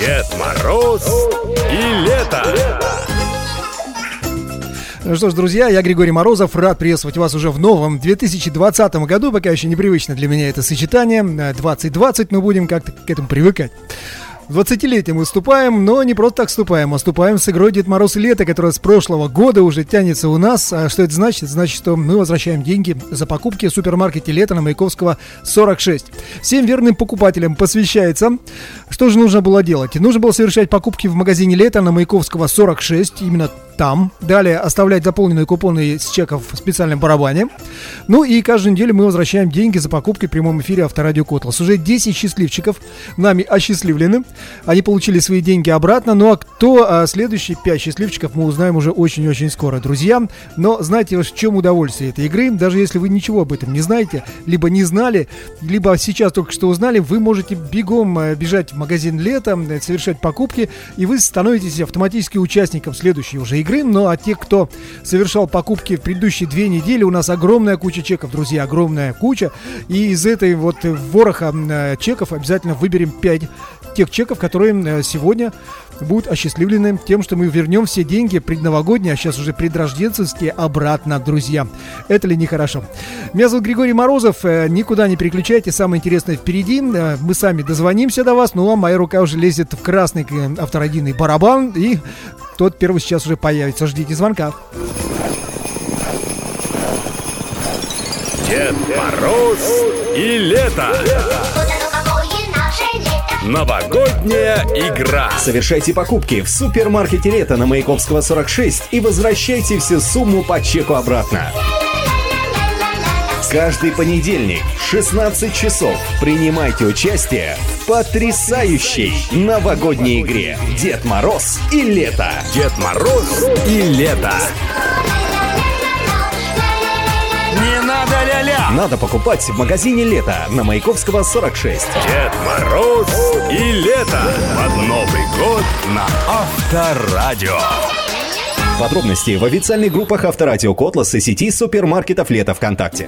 Дед Мороз и лето. Ну что ж, друзья, я Григорий Морозов, рад приветствовать вас уже в новом 2020 году. Пока еще непривычно для меня это сочетание. 2020, но будем как-то к этому привыкать. В 20-летие мы вступаем, но не просто так вступаем, а вступаем с игрой Дед Мороз и лето, которая с прошлого года уже тянется у нас. А что это значит? Это значит, что мы возвращаем деньги за покупки в супермаркете «Лето» на Маяковского, 46. Всем верным покупателям посвящается. Что же нужно было делать? Нужно было совершать покупки в магазине «Лето» на Маяковского, 46, именно там. Далее оставлять заполненные купоны с чеков в специальном барабане. Ну и каждую неделю мы возвращаем деньги за покупки в прямом эфире Авторадио Котлас. Уже 10 счастливчиков нами осчастливлены. Они получили свои деньги обратно. Ну а кто следующие 5 счастливчиков, мы узнаем уже очень-очень скоро, друзья. Но знаете, в чем удовольствие этой игры? Даже если вы ничего об этом не знаете, либо не знали, либо сейчас только что узнали, вы можете бегом бежать в магазин «Лето», совершать покупки, и вы становитесь автоматически участником следующей уже игры. Ну а те, кто совершал покупки в предыдущие 2 недели, у нас огромная куча чеков, друзья, огромная куча. И из этой вот вороха чеков обязательно выберем 5 тех чеков, которые сегодня будут осчастливлены тем, что мы вернем все деньги предновогодние, а сейчас уже предрождественские, обратно, друзья. Это ли нехорошо? Меня зовут Григорий Морозов. Никуда не переключайтесь, самое интересное впереди. Мы сами дозвонимся до вас. Ну а моя рука уже лезет в красный авторадийный барабан, и тот первый сейчас уже появится. Ждите звонка. Дед Мороз и лето. Новогодняя игра. Совершайте покупки в супермаркете «Лето» на Маяковского, 46 и возвращайте всю сумму по чеку обратно. Каждый понедельник в 16 часов принимайте участие в потрясающей новогодней игре «Дед Мороз и лето». Дед Мороз и лето. Не надо ля-ля. Надо покупать в магазине «Лето» на Маяковского, 46. Дед Мороз и лето. Под Новый год на Авторадио. Подробности в официальных группах Авторадио Котлас и сети супермаркетов «Лето» ВКонтакте.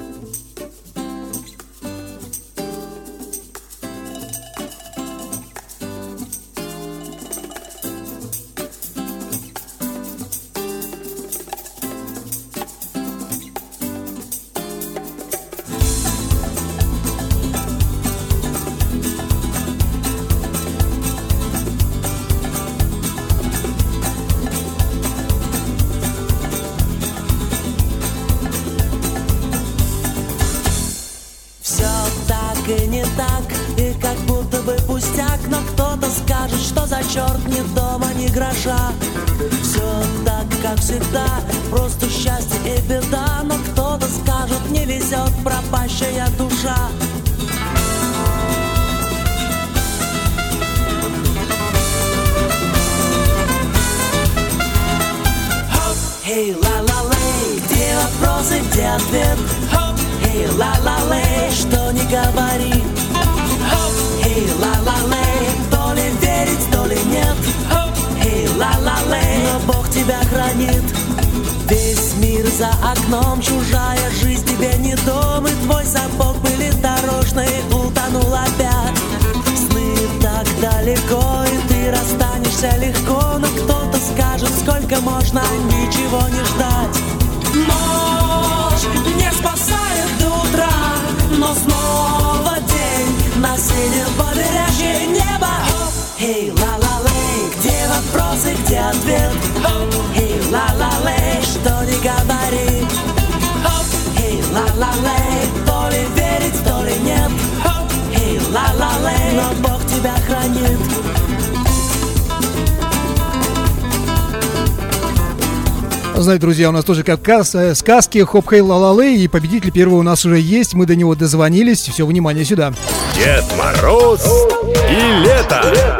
Знаете, друзья, у нас тоже как сказки хоп-хей-ла-ла-лей, и победитель первый у нас уже есть, мы до него дозвонились, все, внимание сюда. Дед Мороз и лето.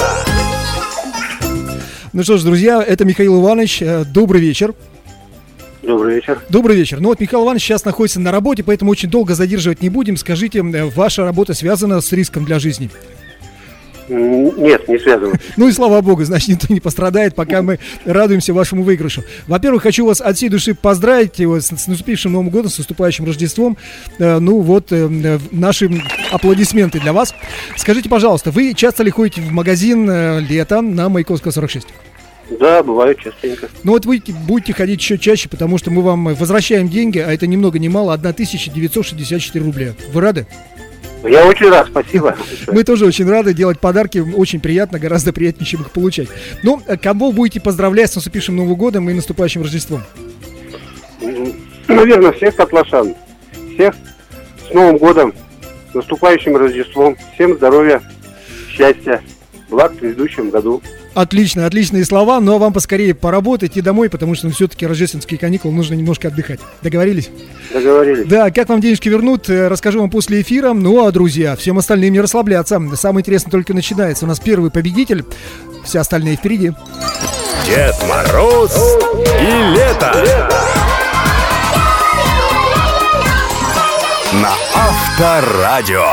Ну что ж, друзья, это Михаил Иванович, добрый вечер. Добрый вечер. Добрый вечер. Ну вот Михаил Иванович сейчас находится на работе, поэтому очень долго задерживать не будем. Скажите, ваша работа связана с риском для жизни? Нет, не связано. Ну и слава богу, значит, никто не пострадает, пока мы радуемся вашему выигрышу. Во-первых, хочу вас от всей души поздравить с наступившим Новым годом, с наступающим Рождеством. Наши аплодисменты для вас. Скажите, пожалуйста, вы часто ли ходите в магазин летом на Маяковского 46? Да, бывает частенько. Ну вот вы будете ходить еще чаще, потому что мы вам возвращаем деньги, а это ни много ни мало, 1964 рубля. Вы рады? Я очень рад, спасибо. Мы тоже очень рады делать подарки, очень приятно, гораздо приятнее, чем их получать. Ну, кого будете поздравлять с наступившим Новым годом и наступающим Рождеством? Наверное, всех котлашан. Всех с Новым годом, с наступающим Рождеством. Всем здоровья, счастья, благ в предыдущем году. Отлично, отличные слова, но вам поскорее поработать и домой, потому что все-таки рождественские каникулы, нужно немножко отдыхать. Договорились? Договорились. Да, как вам денежки вернут, расскажу вам после эфира. Ну, а, друзья, всем остальным не расслабляться. Самое интересное только начинается. У нас первый победитель, все остальные впереди. Дед Мороз и лето. На Авторадио.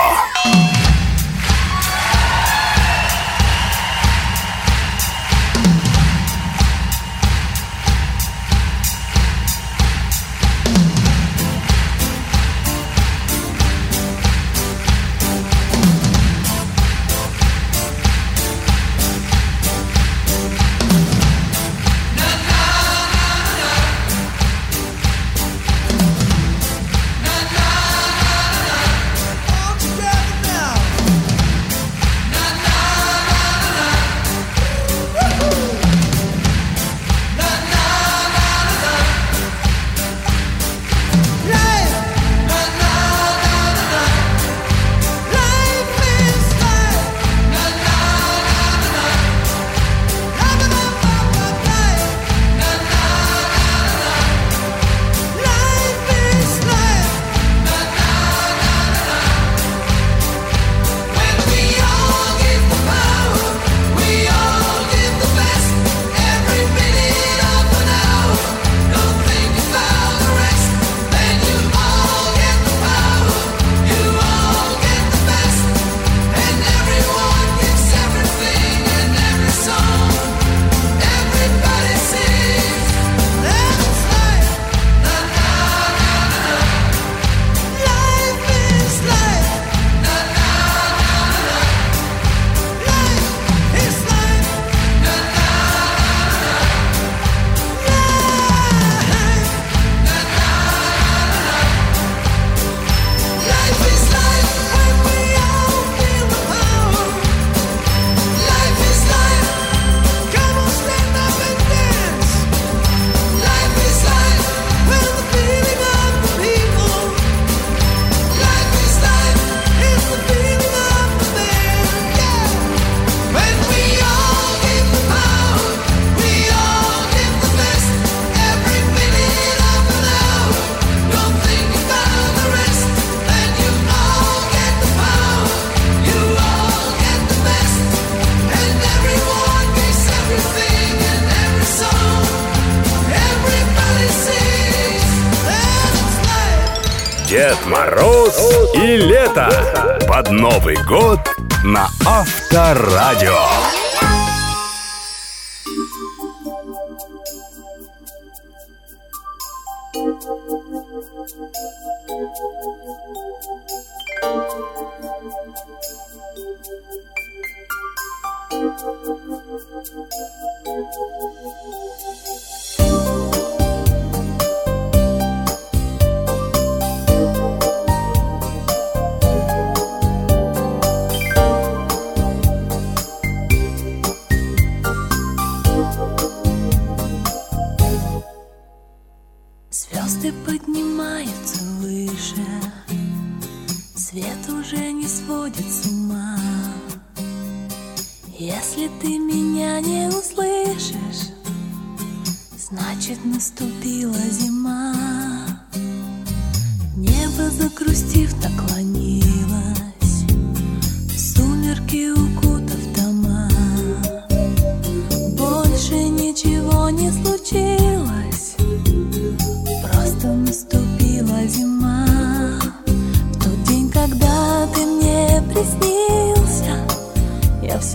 Дед Мороз и лето под Новый год на Авторадио. Звезды поднимаются выше, свет уже не сводит с ума. Если ты меня не услышишь, значит наступила зима. Небо, загрустив, наклонилось, в сумерки укутав дома. Больше ничего не случилось, просто наступила зима. В тот день, когда ты мне приснился, я все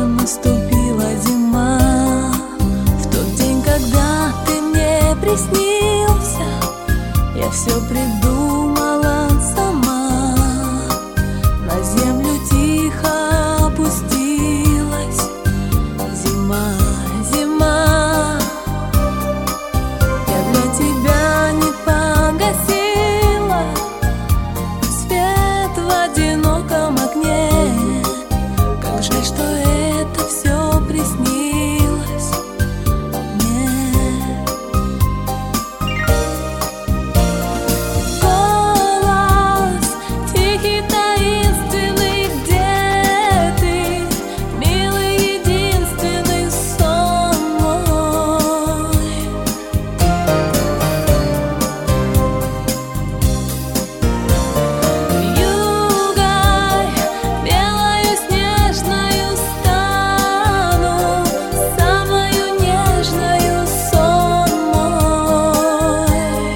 наступила зима. В тот день, когда ты мне приснился, я все придумала сама. На землю тихо опустилась зима, зима. Я для тебя не погасила свет в одиноком окне. Как жаль, что это все приснилось мне. Голос тихий, таинственный, где ты, милый, единственный сон мой. Вьюгой белою снежною стану, самою нежною сон мой.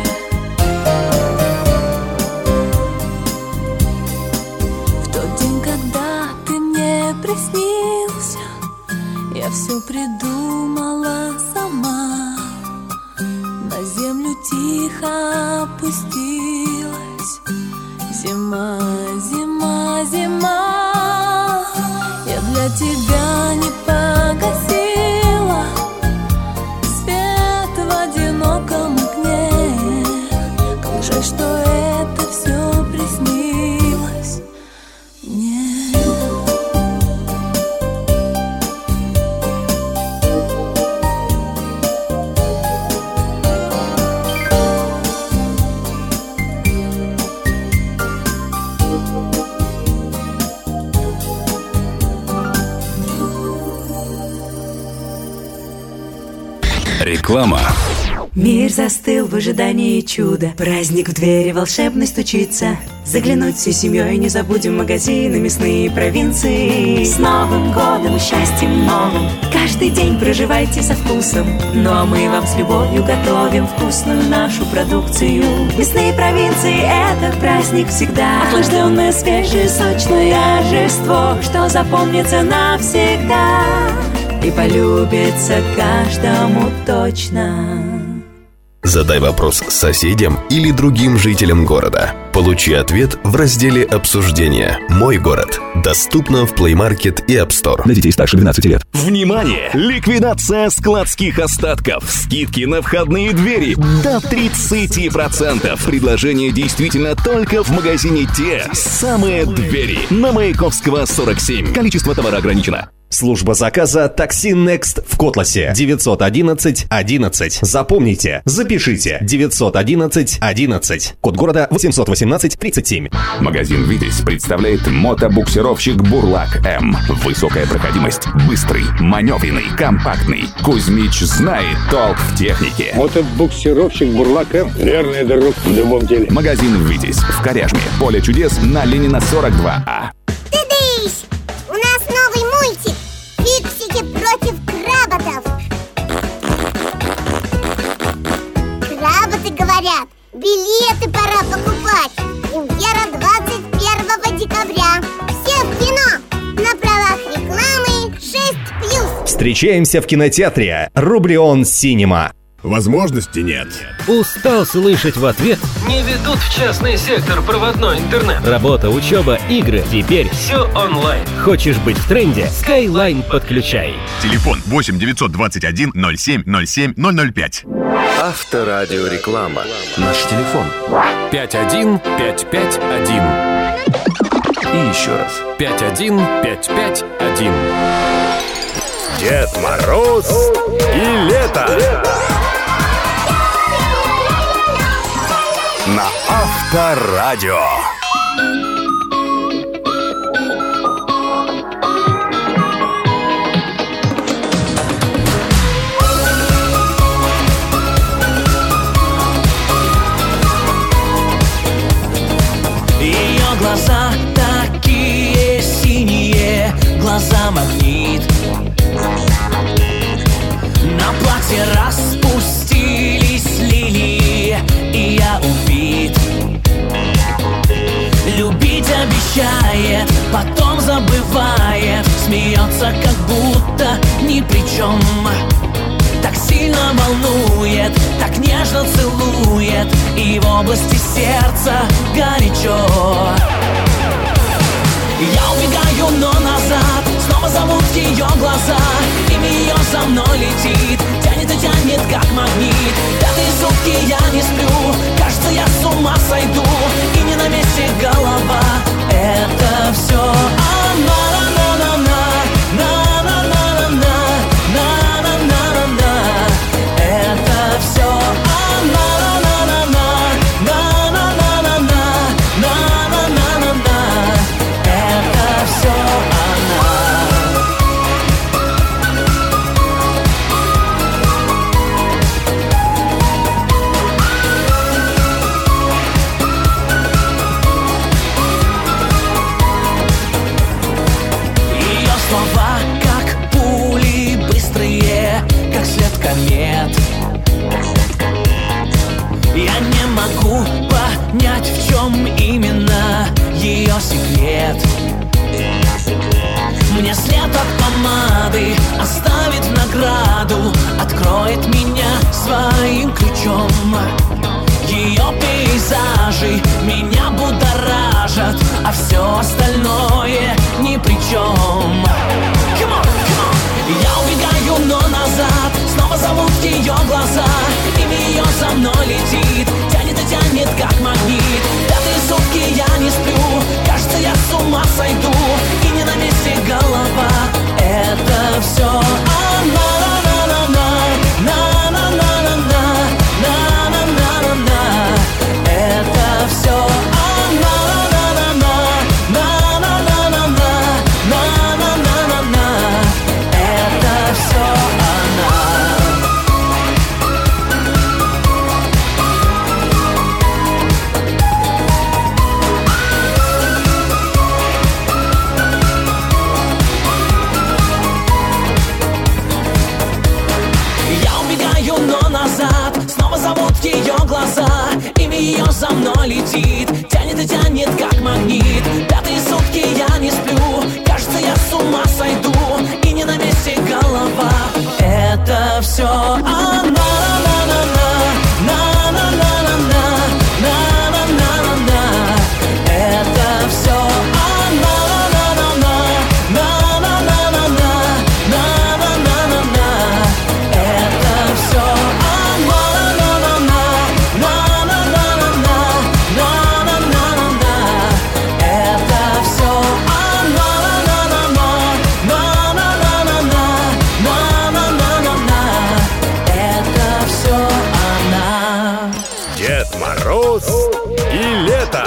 В тот день, когда ты мне приснился, я все придумала сама. На землю тихо опустилась зима, зима, зима. Я для тебя не погасила свет в одиноком окне. Как жаль, что это все приснилось мне. Реклама. Мир застыл в ожидании чуда. Праздник в двери волшебный стучится. Заглянуть всей семьей не забудем магазины, мясные провинции. С Новым годом, счастьем новым каждый день проживайте со вкусом. Ну а мы вам с любовью готовим вкусную нашу продукцию. Мясные провинции — это праздник всегда. Охлажденное, свежее, сочное ожество, что запомнится навсегда и полюбится каждому точно. Задай вопрос соседям или другим жителям города. Получи ответ в разделе «Обсуждения». «Мой город». Доступно в Play Market и App Store. Для детей старше 12 лет. Внимание! Ликвидация складских остатков. Скидки на входные двери до 30%. Предложение действительно только в магазине «Те самые двери» на Маяковского, 47. Количество товара ограничено. Служба заказа «Такси Next» в Котласе. 911 11. Запомните, запишите. 911 11. Код города 818 37. Магазин «Витязь» представляет мотобуксировщик «Бурлак М». Высокая проходимость, быстрый, маневренный, компактный. Кузьмич знает толк в технике. Мотобуксировщик «Бурлак М». Верный друг в любом деле. Магазин «Витязь» в Коряжме. Поле чудес на Ленина, 42А. Тыдыщ! У нас новый мультик. Фиксики против кработов. Кработы говорят, билеты пора покупать. Премьера 21 декабря. Все в кино. На правах рекламы 6+. Встречаемся в кинотеатре Рублион Синема. Возможности нет. Устал слышать в ответ? Не ведут в частный сектор проводной интернет. Работа, учеба, игры. Теперь все онлайн. Хочешь быть в тренде? Skyline подключай. Телефон 8 921 07 07 005. Авторадиореклама. Наш телефон. 51551. И еще раз. 51551. Дед Мороз и лето. На Авторадио. Ее глаза такие синие, глаза магнит. На платье распустились лилии, и я убит. Любить обещает, потом забывает. смеется, как будто ни при чем. Так сильно волнует, так нежно целует, и в области сердца горячо. Я убегаю, но назад, снова зовут ее глаза. Имя ее за мной летит, тянет и тянет, как магнит. Пятые сутки я не сплю, кажется, я с ума сойду. И не на месте голова, это все она. Это все она. Комет. Я не могу понять, в чем именно ее секрет. Мне след от помады оставит в награду, откроет меня своим ключом. Ее пейзажи меня будоражат, а все остальное ни при чем. Come on, come on. Я убегаю, но назад, снова зовут ее глаза. Имя ее за мной летит, тянет и тянет, как магнит. Пятые сутки я не сплю, кажется, я с ума сойду. И не на месте голова, это все она. Это все она. Это все она. Я убегаю, но назад, снова зовут ее глаза. Имя ее за мной летит, тянет и тянет, как магнит. Пятые сутки я не сплю, кажется, я с ума сойду. И не на месте голова, это все она. Это все она. Это все Это все Это все она. Дед Мороз и лето.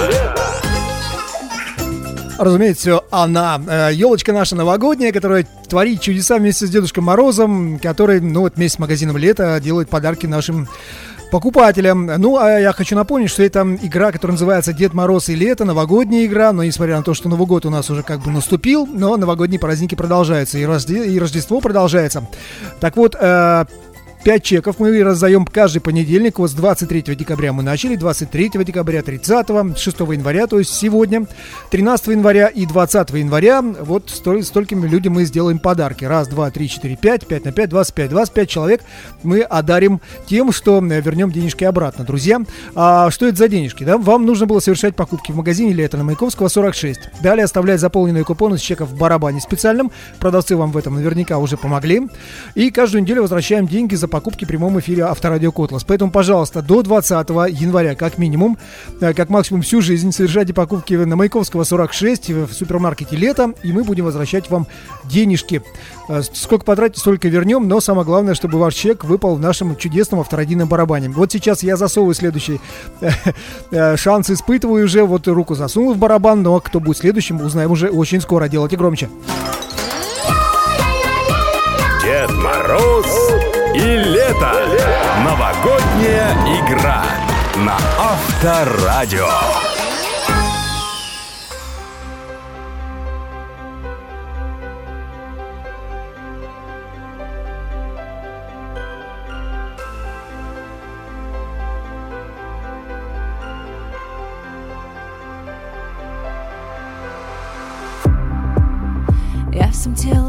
Разумеется, все она. Елочка наша новогодняя, которая творит чудеса вместе с Дедушкой Морозом, который, вместе с магазином «Лето» делает подарки нашим покупателям. Ну, а я хочу напомнить, что это игра, которая называется «Дед Мороз и лето», новогодняя игра, но несмотря на то, что Новый год у нас уже как бы наступил, но новогодние праздники продолжаются, и Рождество продолжается. Так вот, 5 чеков мы раздаем каждый понедельник. Вот с 23 декабря мы начали, 23 декабря, 30, 6 января, то есть сегодня, 13 января и 20 января. Вот стольким людям мы сделаем подарки. Раз, два, три, четыре, пять, 5 на 5, 25 человек мы одарим тем, что вернем денежки обратно, друзья. А что это за денежки? Да? Вам нужно было совершать покупки в магазине «Лето» на Маяковского, 46. Далее оставлять заполненные купоны с чеков в барабане специальном. Продавцы вам в этом наверняка уже помогли. И каждую неделю возвращаем деньги за покупки в прямом эфире Авторадио Котлас. Поэтому, пожалуйста, до 20 января как минимум, как максимум всю жизнь совершайте покупки на Маяковского, 46 в супермаркете «Лето», и мы будем возвращать вам денежки. Сколько потратите, столько вернем, но самое главное, чтобы ваш чек выпал в нашем чудесном авторадийном барабане. Вот сейчас я засовываю следующий шанс, испытываю уже, вот руку засунул в барабан, но кто будет следующим, узнаем уже очень скоро. Делайте громче. Дед Мороз и лето. Новогодняя игра на Авторадио. Я всем телом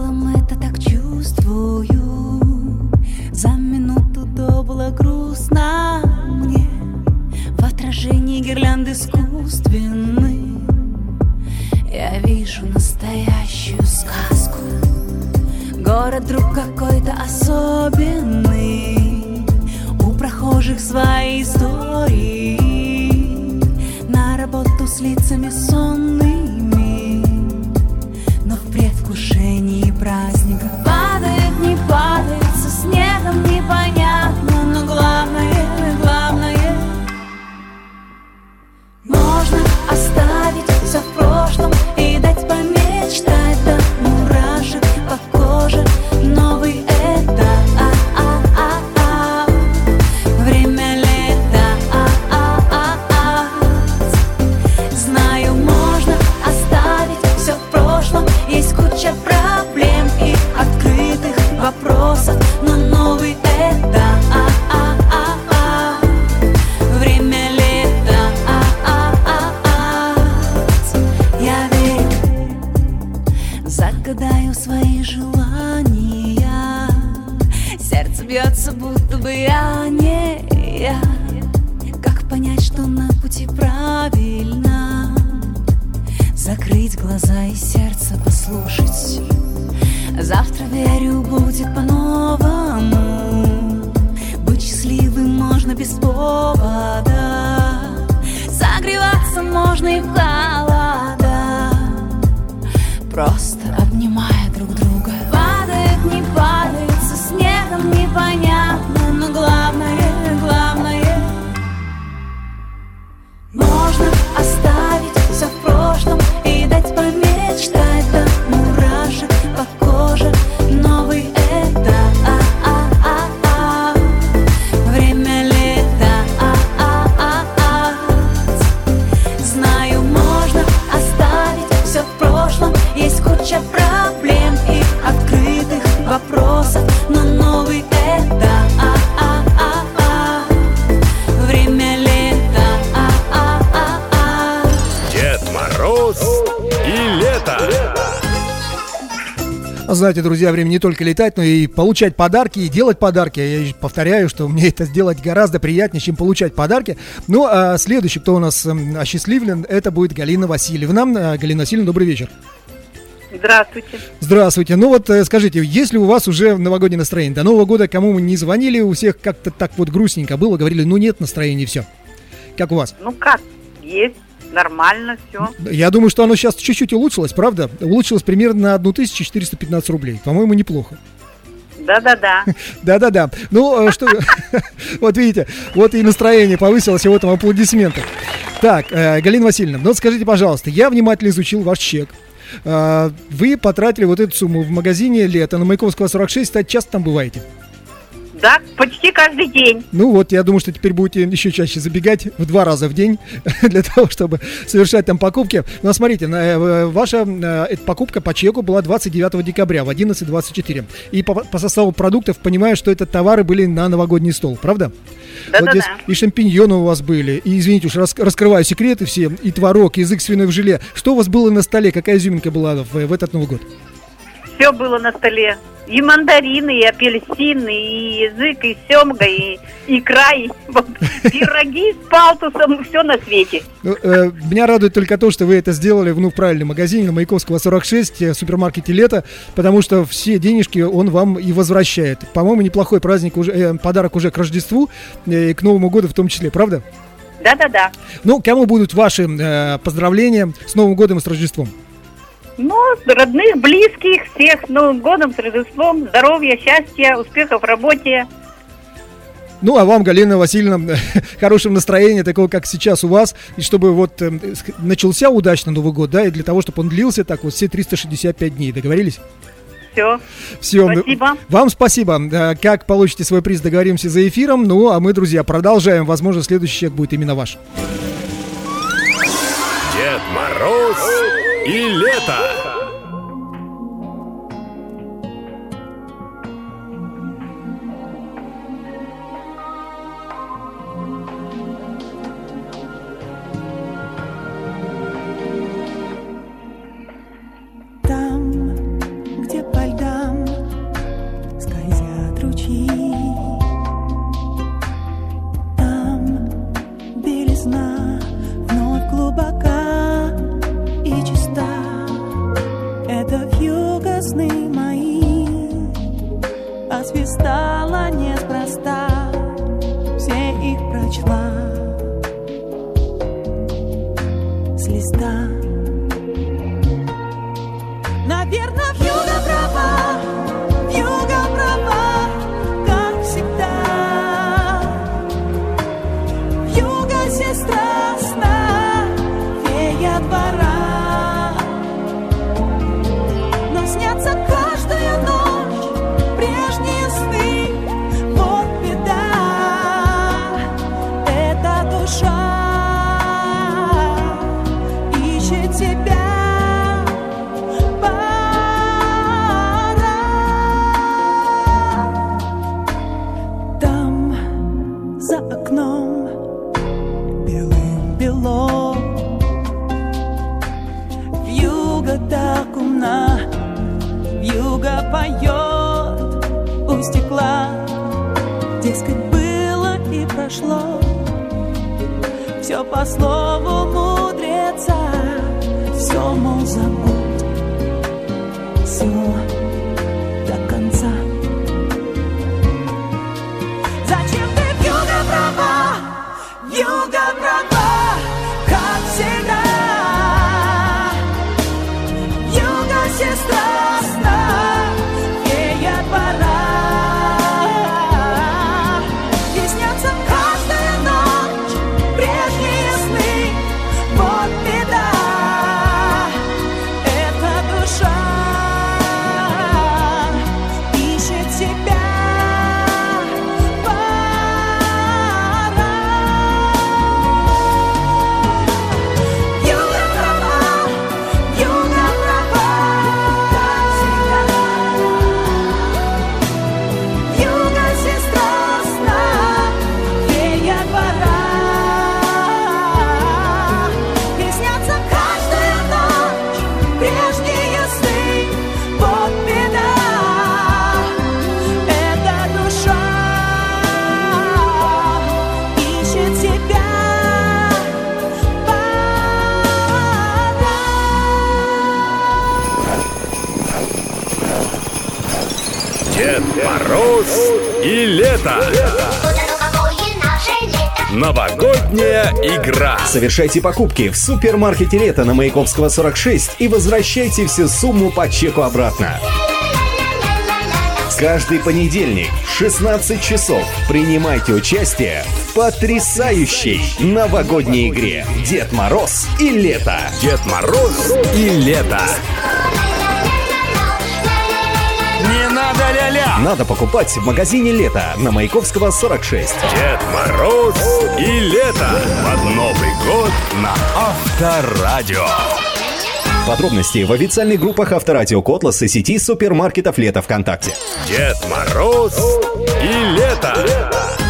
бренд искусственный. Я вижу настоящую сказку. Город вдруг какой-то особенный. У прохожих свои истории. На работу с лицами сонными, но в предвкушении праздника. Падает, не падает, со снегом непонятно, но главное, главное, можно оставить все в прошлом и дать помечтать до мурашек по коже. Новый этап, время лета, знаю, можно оставить все в прошлом. Есть куча проблем и открытых вопросов, но новый этап, время лета, я верю, загадаю свои желания. Сердце бьется, будто бы я не я. Как понять, что на пути правильно? Закрыть глаза и сердце послушать. Завтра, верю, будет по-новому. Быть счастливым можно без повода. Согреваться можно и в холода, просто обнимая друг друга. Падает, не падает, со снегом непонятно, но главное, главное, можно оставить все в прошлом и дать помечтать до мурашек по коже. Новый этап, время лета, знаю, можно оставить все в прошлом. Есть куча проблем и открытых вопросов, но новый этап, время лета, Дед Мороз и лето. Знаете, друзья, время не только летать, но и получать подарки, и делать подарки. Я повторяю, что мне это сделать гораздо приятнее, чем получать подарки. Ну, а следующий, кто у нас осчастливлен, это будет Галина Васильевна. Галина Васильевна, добрый вечер. Здравствуйте. Здравствуйте. Ну вот скажите, есть ли у вас уже новогоднее настроение? До Нового года кому мы не звонили, у всех как-то так вот грустненько было, говорили, ну нет настроения, и все. Как у вас? Ну как, есть, нормально все. Я думаю, что оно сейчас чуть-чуть улучшилось, правда? Улучшилось примерно на 1415 рублей. По-моему, неплохо. Да-да-да. Да-да-да. Ну, что... Вот видите, вот и настроение повысилось, и вот вам аплодисменты. Так, Галина Васильевна, ну скажите, пожалуйста, я внимательно изучил ваш чек. Вы потратили вот эту сумму в магазине «Лето» на Маяковского 46, кстати, часто там бываете? Да, почти каждый день. Ну вот, я думаю, что теперь будете еще чаще забегать в 2 раза в день для того, чтобы совершать там покупки. Но смотрите, ваша эта покупка по чеку была 29 декабря в 11:24. И по составу продуктов понимаю, что это товары были на новогодний стол, правда? Да, вот да, здесь да. И шампиньоны у вас были, и, извините уж, раскрываю секреты все, и творог, язык свиной в желе. Что у вас было на столе? Какая изюминка была в этот Новый год? Все было на столе. И мандарины, и апельсины, и язык, и семга, и икра, и пироги с палтусом, все на свете. Меня радует только то, что вы это сделали в правильном магазине на Маяковского 46, в супермаркете «Лето», потому что все денежки он вам и возвращает. По-моему, неплохой праздник, подарок уже к Рождеству и к Новому году в том числе, правда? Да-да-да. Ну, кому будут ваши поздравления с Новым годом и с Рождеством? Ну, родных, близких, всех с Новым годом, с Рождеством, здоровья, счастья, успехов в работе. Ну, а вам, Галина Васильевна, хорошего настроения, такого, как сейчас у вас, и чтобы вот начался удачно Новый год, да, и для того, чтобы он длился так вот все 365 дней. Договорились? Все. Спасибо. Вам спасибо. Как получите свой приз, договоримся за эфиром. Ну, а мы, друзья, продолжаем. Возможно, следующий чек будет именно ваш. Дед Мороз и лето. Там, где по льдам скользят ручьи, там белизна вновь Любви стало неспроста, все их прочла с листа. Наверное, вьюга права, как всегда. Вьюга сестра сна, фея двора. Но снятся каждую ночь прежние сны. Вот беда, эта душа ищет тебя. Вьюга поет у стекла, дескать, было и прошло. Все по слову мудреца, все, мол, забудь, все до конца. Зачем ты, вьюга права, как всегда. Вьюга сестра сна, фея двора. И снятся каждую ночь прежние сны. Вот беда, эта душа ищет себя. Дед Мороз и лето. Новогодняя игра. Совершайте покупки в супермаркете «Лето» на Маяковского 46 и возвращайте всю сумму по чеку обратно. Каждый понедельник в 16 часов принимайте участие в потрясающей новогодней игре «Дед Мороз и лето». Дед Мороз и лето. Не надо ля-ля. Надо покупать в магазине «Лето» на Маяковского 46. Дед Мороз и лето. Под Новый год на Авторадио. Подробности в официальных группах Авторадио Котлас и сети супермаркетов «Лето» ВКонтакте. Дед Мороз и лето.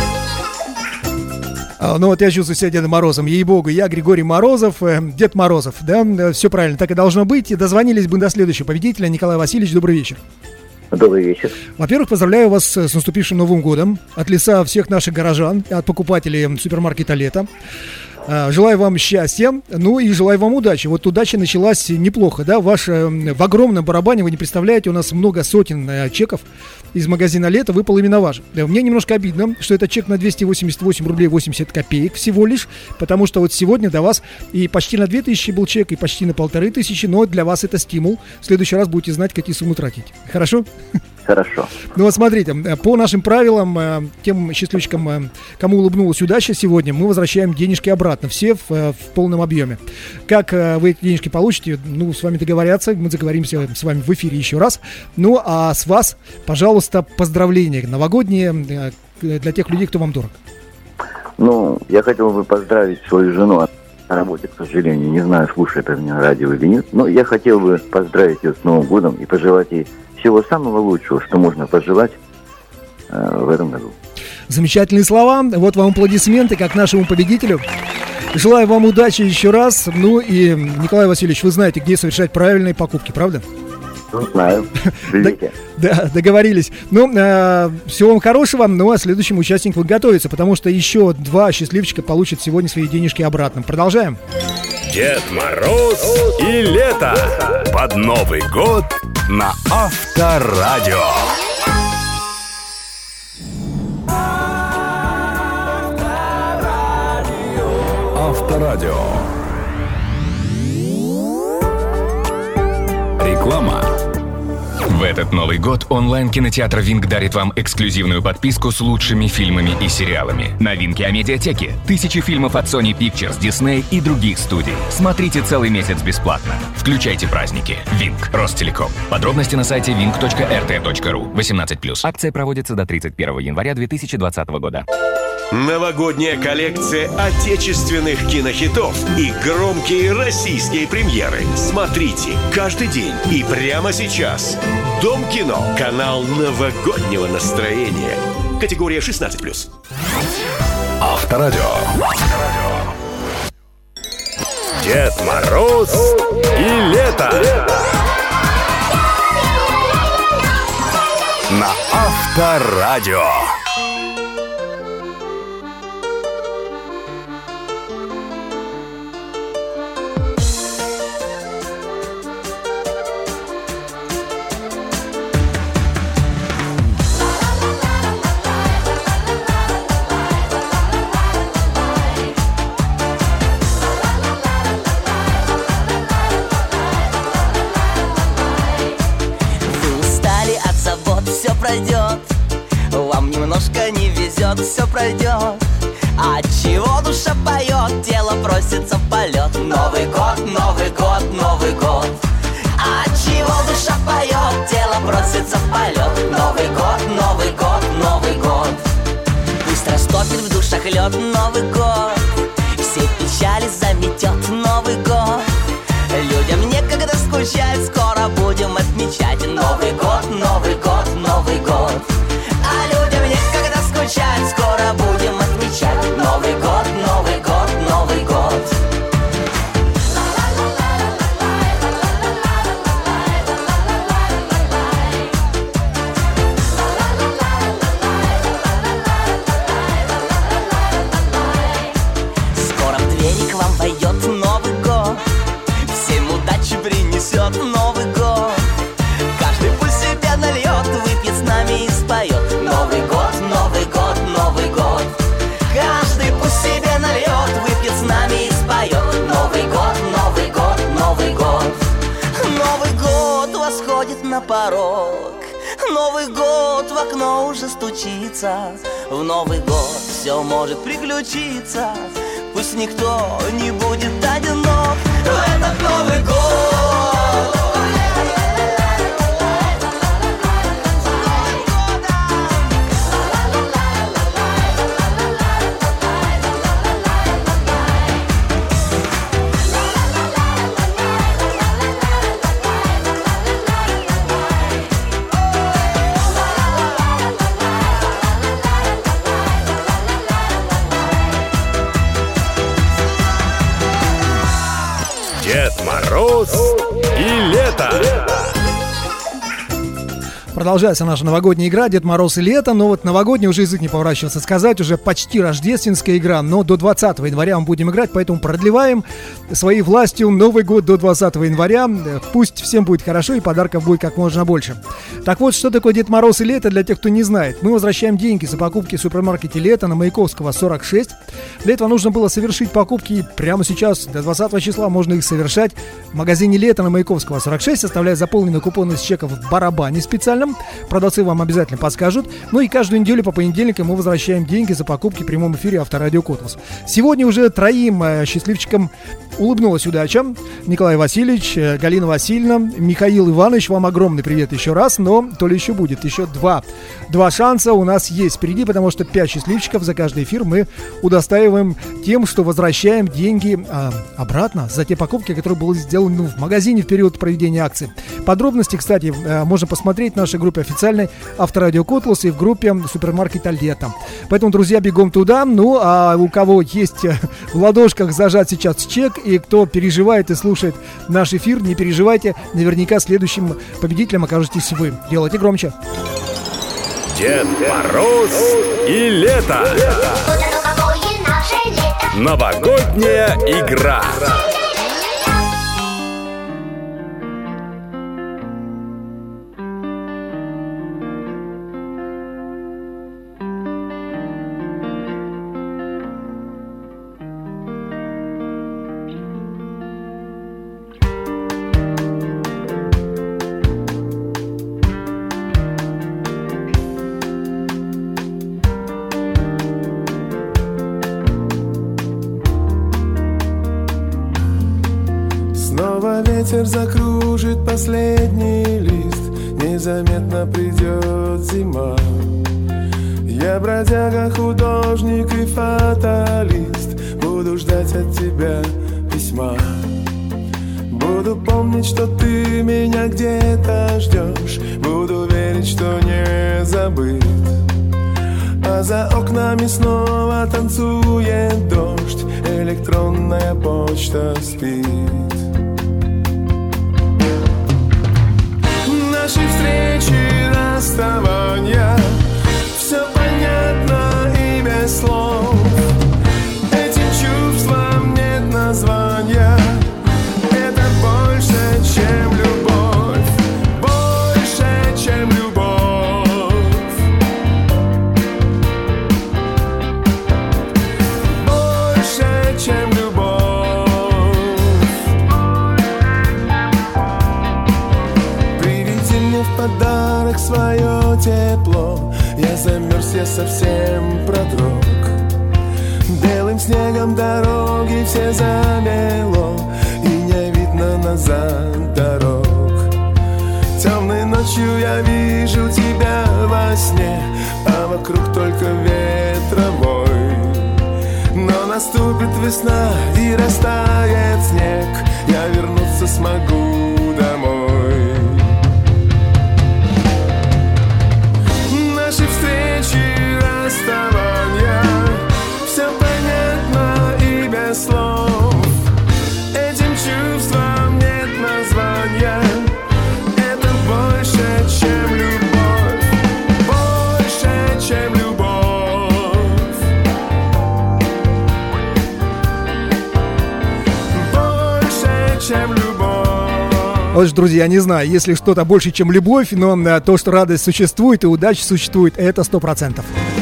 Ну вот я чувствую себя Дедом Морозом, ей-богу, я Григорий Морозов, Дед Морозов, да, все правильно, так и должно быть. И дозвонились бы до следующего победителя. Николай Васильевич, добрый вечер. Добрый вечер. Во-первых, поздравляю вас с наступившим Новым годом от лица всех наших горожан, от покупателей супермаркета «Лето». Желаю вам счастья, ну и желаю вам удачи. Вот удача началась неплохо, да, в огромном барабане, вы не представляете, у нас много сотен чеков из магазина «Лето», выпал именно ваш. Мне немножко обидно, что это чек на 288 рублей 80 копеек всего лишь, потому что вот сегодня до вас и почти на 2000 был чек, и почти на 1500, но для вас это стимул. В следующий раз будете знать, какие суммы тратить. Хорошо? Хорошо. Ну вот смотрите, по нашим правилам, тем счастливчикам, кому улыбнулась удача сегодня, мы возвращаем денежки обратно, все в полном объеме. Как вы эти денежки получите, ну, с вами договорятся, мы заговоримся с вами в эфире еще раз. Ну, а с вас, пожалуйста, поздравления новогодние для тех людей, кто вам дорог. Ну, я хотел бы поздравить свою жену на работе, к сожалению, не знаю, слушает она меня радио или нет, но я хотел бы поздравить ее с Новым годом и пожелать ей всего самого лучшего, что можно пожелать в этом году. Замечательные слова. Вот вам аплодисменты, как нашему победителю. Желаю вам удачи еще раз. Ну и, Николай Васильевич, вы знаете, где совершать правильные покупки, правда? Знаю. Да, договорились. Ну, всего вам хорошего. Ну, а следующему участнику готовится, потому что еще 2 счастливчика получат сегодня свои денежки обратно. Продолжаем. Дед Мороз и лето. Под Новый год на Авторадио. Авторадио. Реклама. В этот Новый год онлайн-кинотеатр Винк дарит вам эксклюзивную подписку с лучшими фильмами и сериалами. Новинки Амедиатеки, тысячи фильмов от Sony Pictures, Disney и других студий. Смотрите целый месяц бесплатно. Включайте праздники. Винк. Ростелеком. Подробности на сайте wink.rt.ru. 18+. Акция проводится до 31 января 2020 года. Новогодняя коллекция отечественных кинохитов и громкие российские премьеры. Смотрите каждый день и прямо сейчас. Дом кино. Канал новогоднего настроения. Категория 16+. Авторадио. Дед Мороз и лето. На Авторадио. Пройдет, вам немножко не везет, все пройдет. От чего душа поет, тело просится в полет. Новый год, Новый год, Новый год. От чего душа поет, тело просится в полет. Новый год, Новый год, Новый год. Пусть растопит в душах лед. Новый год, все печали заметет. Новый год, людям некогда скучать, скоро будем отмечать. Новый год, Новый год, Новый год. А людям некогда скучать, скоро будем отмечать. Новый год, Новый год, Новый год. Скоро в двери к вам войдет Новый год, всем удачи принесет Новый год. Каждый пусть себя нальет, выпьет с нами и споет. Новый год, Новый год, Новый год. Каждый пусть себя нальет, выпьет с нами и споет. Новый год, Новый год, Новый год. Новый год восходит на порог. Новый год в окно уже стучится. В Новый год все может приключиться. Пусть никто не будет одинок в этот Новый год. Дед Мороз и лето. Продолжается наша новогодняя игра «Дед Мороз и лето». Но вот новогодний уже язык не поворачивается сказать, уже почти рождественская игра, но до 20 января мы будем играть, поэтому продлеваем своей властью Новый год до 20 января. Пусть всем будет хорошо и подарков будет как можно больше. Так вот, что такое Дед Мороз и лето, для тех, кто не знает. Мы возвращаем деньги за покупки в супермаркете «Лето» на Маяковского, 46. Для этого нужно было совершить покупки прямо сейчас, до 20 числа можно их совершать в магазине «Лето» на Маяковского, 46, составляя заполненный купон из чеков в барабане специальном. Продавцы вам обязательно подскажут. Ну и каждую неделю по понедельникам мы возвращаем деньги за покупки в прямом эфире Авторадио Котлас. Сегодня уже троим счастливчикам улыбнулась удача. Николай Васильевич, Галина Васильевна, Михаил Иванович, вам огромный привет еще раз, но то ли еще будет, еще два шанса у нас есть впереди, потому что 5 счастливчиков за каждый эфир мы удостаиваем тем, что возвращаем деньги обратно за те покупки, которые были сделаны в магазине в период проведения акции. Подробности, кстати, можно посмотреть в нашей группе официальной Авторадио Котлас и в группе супермаркета «Лето». Поэтому, друзья, бегом туда. Ну, а у кого есть в ладошках зажат сейчас чек и кто переживает и слушает наш эфир, не переживайте, наверняка следующим победителем окажетесь вы. Делайте громче. Дед Мороз и лето. Новогодняя игра. ветер закружит последний лист, незаметно придет зима. Я бродяга, художник и фаталист, буду ждать от тебя письма. Буду помнить, что ты меня где-то ждешь, буду верить, что не забыт. А за окнами снова танцует дождь, электронная почта спит. Наши встречи, расставания, все понятно и без слов. Этим чувствам нет названия. Это больше, чем любовь, больше, чем любовь, больше, чем любовь. Приведи мне в подарок свое тепло. Я замерз, я совсем продрог. Белым снегом дороги все замело, и не видно назад дорог. Темной ночью я вижу тебя во сне, а вокруг только ветровой. Но наступит весна и растает снег, я вернуться смогу домой. Наши встречи, расставания, все понятно и без слов. Этим чувствам нет названия. Это больше, чем любовь, больше, чем любовь, больше, чем любовь. Вот же, друзья, не знаю, если что-то больше, чем любовь, но то, что радость существует и удача существует, это 100%.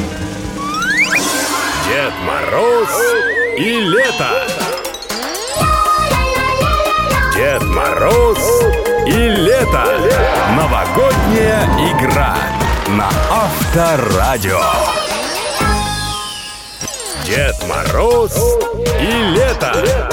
Дед Мороз и лето. Дед Мороз и лето. Новогодняя игра на Авторадио. Дед Мороз и лето.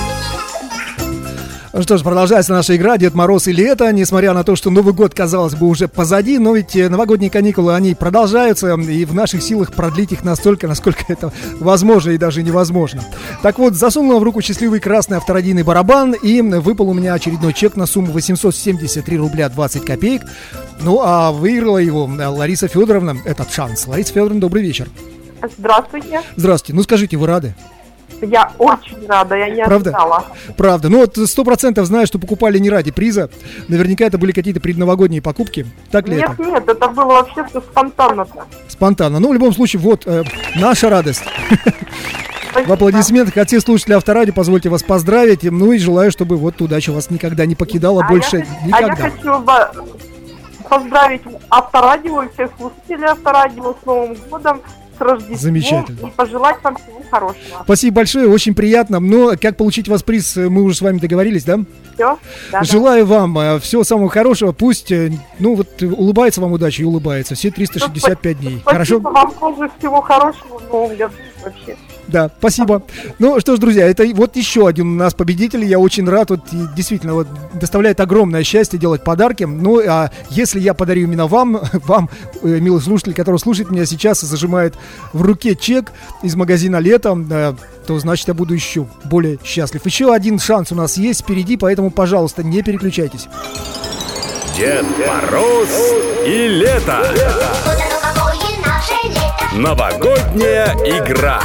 Ну что ж, продолжается наша игра «Дед Мороз и лето». Несмотря на то, что Новый год, казалось бы, уже позади, но ведь новогодние каникулы, они продолжаются, и в наших силах продлить их настолько, насколько это возможно и даже невозможно. Так вот, засунула в руку счастливый красный авторадийный барабан, и выпал у меня очередной чек на сумму 873 рубля 20 копеек. Ну, а выиграла его Лариса Федоровна, этот шанс. Лариса Федоровна, добрый вечер. Здравствуйте. Здравствуйте. Ну, скажите, вы рады? Я очень рада, я не Правда? ожидала. Правда. Ну вот 100% знаю, что покупали не ради приза. Наверняка это были какие-то предновогодние покупки. Так ли это? Нет, это было вообще все спонтанно-то. Спонтанно. Ну, в любом случае, вот наша радость. В аплодисментах от всех слушателей Авторадио позвольте вас поздравить. Ну и желаю, чтобы вот удача вас никогда не покидала больше никогда. А я хочу поздравить Авторадио и всех слушателей Авторадио с Новым годом, с Рождеством. Замечательно. И пожелать вам всего хорошего. Спасибо большое, очень приятно. Но как получить у вас приз, мы уже с вами договорились, да? Все. Да, желаю вам всего самого хорошего. Пусть, ну вот, улыбается вам удача и улыбается. Все 365 дней. Спасибо. Хорошо? Вам тоже всего хорошего в Новом году вообще. Да, спасибо. Ну что ж, друзья, это вот еще один у нас победитель. Я очень рад. Вот действительно, вот доставляет огромное счастье делать подарки. Ну, а если я подарю именно вам, милый слушатель, который слушает меня сейчас и зажимает в руке чек из магазина «Лето», то значит я буду еще более счастлив. Еще один шанс у нас есть впереди, поэтому, пожалуйста, не переключайтесь. Дед Мороз и лето. Новогодняя игра.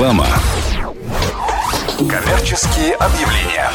Реклама. Коммерческие объявления.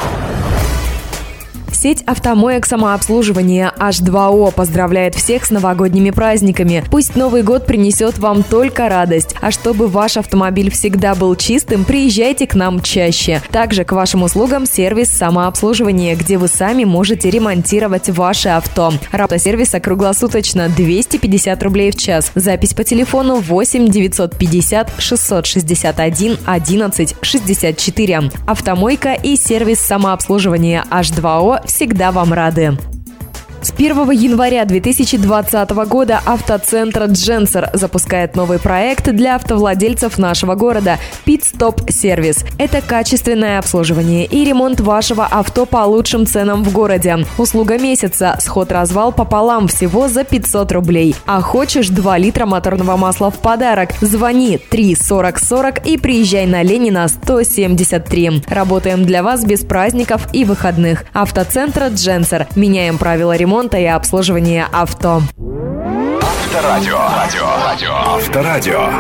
Сеть автомоек самообслуживания H2O поздравляет всех с новогодними праздниками. Пусть Новый год принесет вам только радость. А чтобы ваш автомобиль всегда был чистым, приезжайте к нам чаще. Также к вашим услугам сервис самообслуживания, где вы сами можете ремонтировать ваше авто. Работа сервиса круглосуточно, 250 рублей в час. Запись по телефону 8 950 661 11 64. Автомойка и сервис самообслуживания H2O всегда вам рады. С 1 января 2020 года автоцентр «Дженсер» запускает новый проект для автовладельцев нашего города – «Пит-стоп-сервис». Это качественное обслуживание и ремонт вашего авто по лучшим ценам в городе. Услуга месяца, сход-развал пополам, всего за 500 рублей. А хочешь 2 литра моторного масла в подарок? Звони 3 40 40 и приезжай на Ленина 173. Работаем для вас без праздников и выходных. Автоцентр «Дженсер». Меняем правила ремонта и обслуживания авто. Авторадио. Авторадио.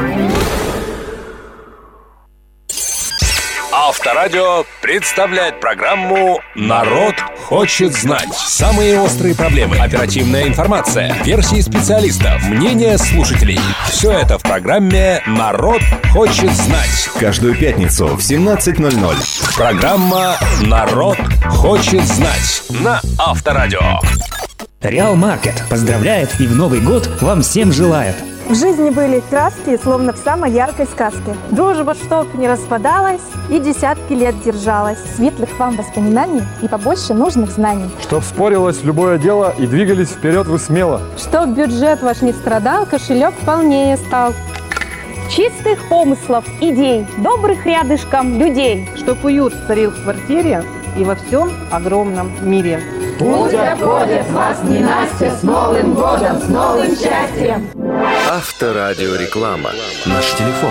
Авторадио представляет программу «Народ хочет знать». Самые острые проблемы, оперативная информация, версии специалистов, мнения слушателей. Все это в программе «Народ хочет знать». Каждую пятницу в 17:00. Программа «Народ хочет знать» на Авторадио. Реал Маркет поздравляет и в Новый год вам всем желает. В жизни были краски, словно в самой яркой сказке. Дружба, чтоб не распадалась и десятки лет держалась. Светлых вам воспоминаний и побольше нужных знаний. Чтоб спорилось любое дело и двигались вперед вы смело. Чтоб бюджет ваш не страдал, кошелек полнее стал. Чистых помыслов, идей, добрых рядышком людей. Чтоб уют царил в квартире и во всем огромном мире. Пусть обходит вас ненастья с Новым годом, с новым счастьем. Авторадиореклама. Наш телефон.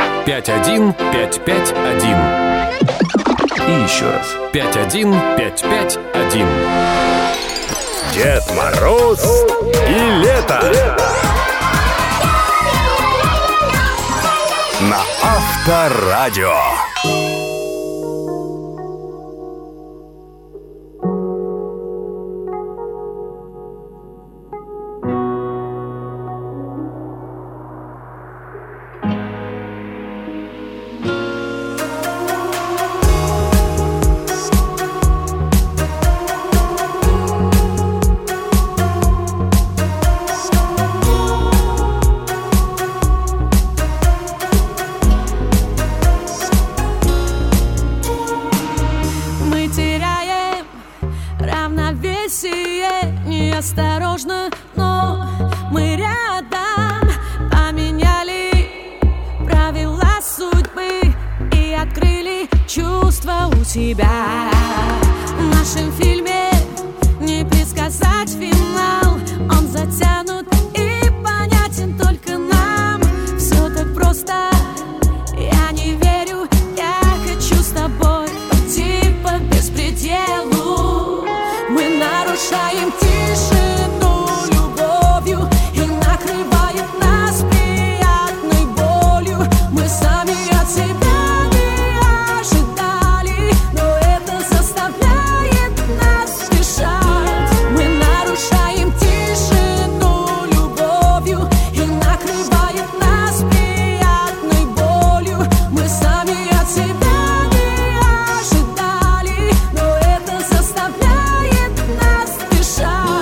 51551. И еще раз. 51551. Дед Мороз и лето. На Авторадио. Неосторожно, но мы рядом. Поменяли правила судьбы и открыли чувства у себя. В нашем фильме не предсказать финал. Он затянут и понятен только нам. Все так просто, я не верю. Я хочу с тобой пойти по беспределу. Мы нарушаем тишину любовью, и накрывает нас приятной болью. Мы сами от себя не ожидали, но это заставляет нас дышать. Мы нарушаем тишину любовью, и накрывает нас приятной болью. Мы сами от себя не ожидали, но это заставляет нас дышать.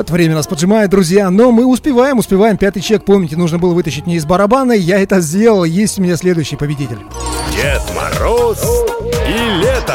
Вот время нас поджимает, друзья, но мы успеваем. Пятый чек, помните, нужно было вытащить мне из барабана. Я это сделал. Есть у меня следующий победитель. Дед Мороз и лето.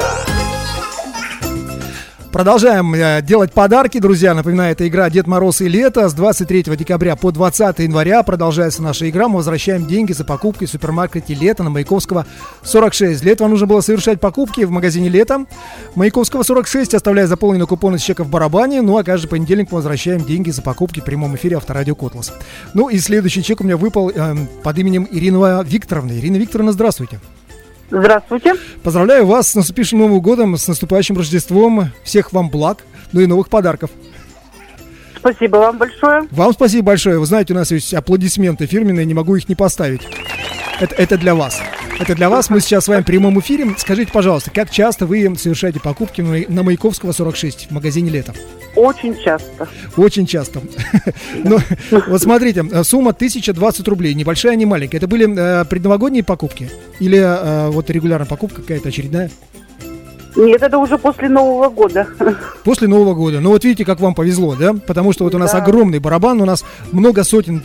Продолжаем делать подарки, друзья. Напоминаю, это игра «Дед Мороз и лето». С 23 декабря по 20 января продолжается наша игра. Мы возвращаем деньги за покупки в супермаркете «Лето» на Маяковского, 46. Для этого нужно было совершать покупки в магазине «Лето» Маяковского, 46, оставляя заполненный купон из чека в барабане. Ну, а каждый понедельник мы возвращаем деньги за покупки в прямом эфире Авторадио Котлас. Ну, и следующий чек у меня выпал под именем Ирина Викторовна. Ирина Викторовна, здравствуйте. Здравствуйте. Поздравляю вас с наступившим Новым годом, с наступающим Рождеством. Всех вам благ, ну и новых подарков. Спасибо вам большое. Вам спасибо большое. Вы знаете, у нас есть аплодисменты фирменные, не могу их не поставить. Это для вас. Это для вас. Мы сейчас с вами в прямом эфире. Скажите, пожалуйста, как часто вы совершаете покупки на Маяковского, 46 в магазине «Лето»? Очень часто. Очень часто. Ну, вот смотрите, сумма 1020 рублей. Небольшая, не маленькая. Это были предновогодние покупки? Или вот регулярная покупка какая-то очередная? Нет, это уже после Нового года. После Нового года. Ну вот видите, как вам повезло, да? Потому что вот у нас огромный барабан, у нас много сотен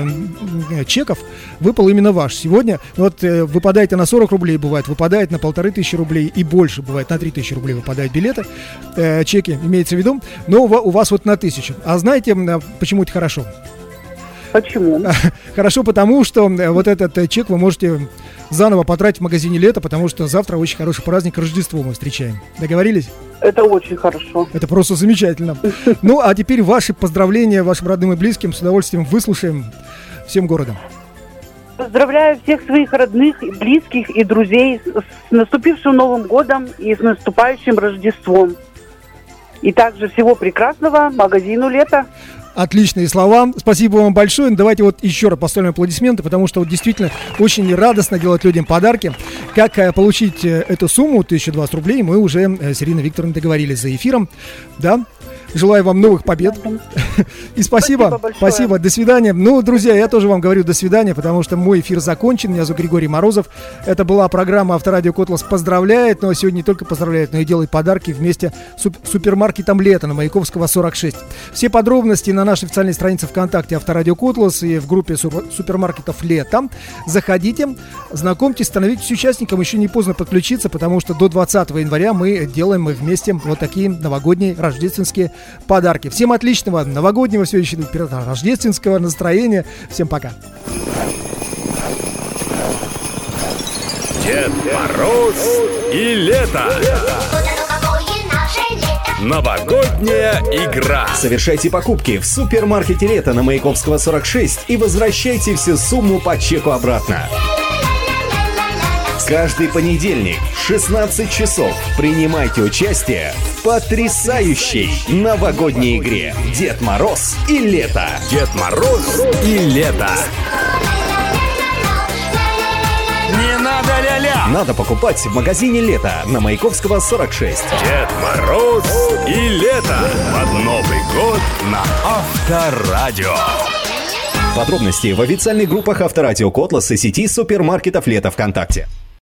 чеков выпал именно ваш. Сегодня вот выпадает на 40 рублей, бывает, выпадает на 1500 рублей и больше, бывает, на 3000 рублей выпадают билеты, чеки, имеется в виду, но у вас вот на 1000. А знаете, почему это хорошо? Почему? Хорошо, потому что вот этот чек вы можете заново потратить в магазине «Лето», потому что завтра очень хороший праздник, Рождество мы встречаем. Договорились? Это очень хорошо. Это просто замечательно. Ну, а теперь ваши поздравления вашим родным и близким с удовольствием выслушаем всем городом. Поздравляю всех своих родных, близких и друзей с наступившим Новым годом и с наступающим Рождеством. И также всего прекрасного магазину «Лето». Отличные слова. Спасибо вам большое. Давайте вот еще раз поставим аплодисменты, потому что вот действительно очень радостно делать людям подарки. Как получить эту сумму, 1020 рублей, мы уже с Ириной Викторовной договорились за эфиром. Да. Желаю вам новых побед. И спасибо. Спасибо. До свидания. Ну, друзья, я тоже вам говорю до свидания, потому что мой эфир закончен. Меня зовут Григорий Морозов. Это была программа «Авторадио Котлас поздравляет». Но сегодня не только поздравляет, но и делает подарки вместе с супермаркетом «Лето» на Маяковского, 46. Все подробности на нашей официальной странице ВКонтакте «Авторадио Котлас» и в группе супермаркетов «Лето». Заходите, знакомьтесь, становитесь участником. Еще не поздно подключиться, потому что до 20 января мы делаем вместе вот такие новогодние, рождественские подарки. Всем отличного новогоднего, все еще рождественского настроения. Всем пока. Дед Мороз и лето. Новогодняя игра. Совершайте покупки в супермаркете «Лето» на Маяковского, 46 и возвращайте всю сумму по чеку обратно. Каждый понедельник в 16 часов принимайте участие в потрясающей новогодней игре «Дед Мороз и лето». Дед Мороз и лето. Не надо ля-ля. Надо покупать в магазине «Лето» на Маяковского, 46. Дед Мороз и лето. Под Новый год на Авторадио. Подробности в официальных группах Авторадио Котлас и сети супермаркетов «Лето» ВКонтакте.